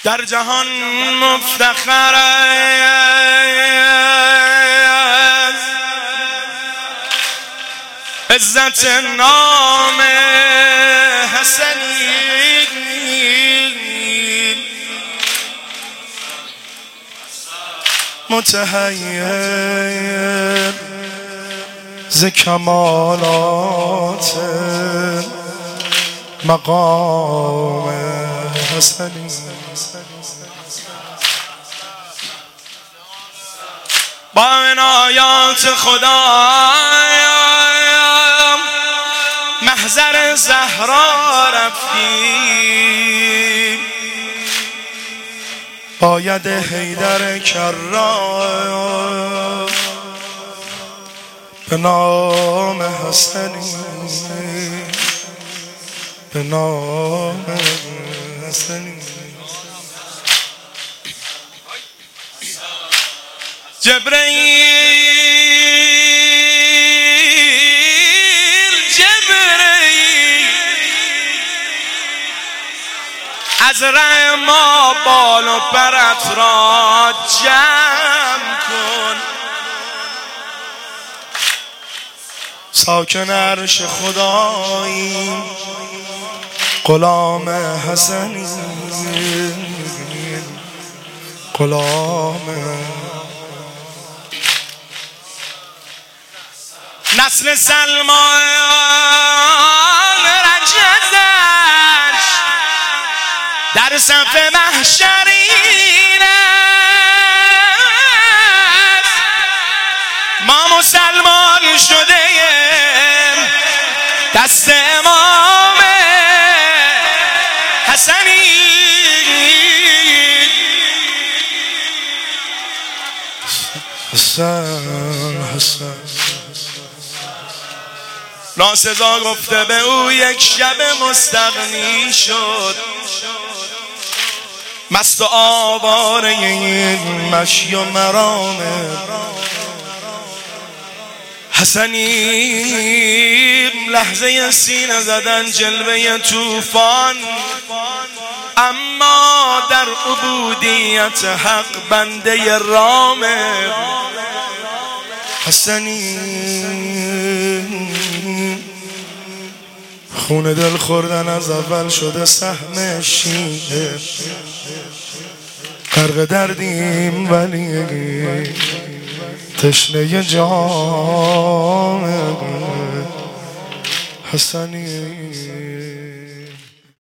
در جهان مفتخر است عزت نام حسنی، متحیر ز کمالات مقام حسنی. با عنایات خدا محضر زهرا رفتیم، باید حیدر کرام به نام حسنی، به نام حسنی. جبرئیل از ره ما بال و پرت را جمع کن، ساکن عرش خدایی غلام حسنی، غلام نسل سلمان رجزش در صف محشرین است. ما مسلمان شده دست امام حسنی. حسن حسن ناسزا گفته به او یک شب مستغنی شد، مست و آواره این مشی و مرام حسنی. لحظه سینه زدن جلوه طوفان، اما در عبودیت حق بنده رام حسنی. خون دل خوردن از اول شده سهم شیعه، غرق دردیم ولی تشنه جام حسنی.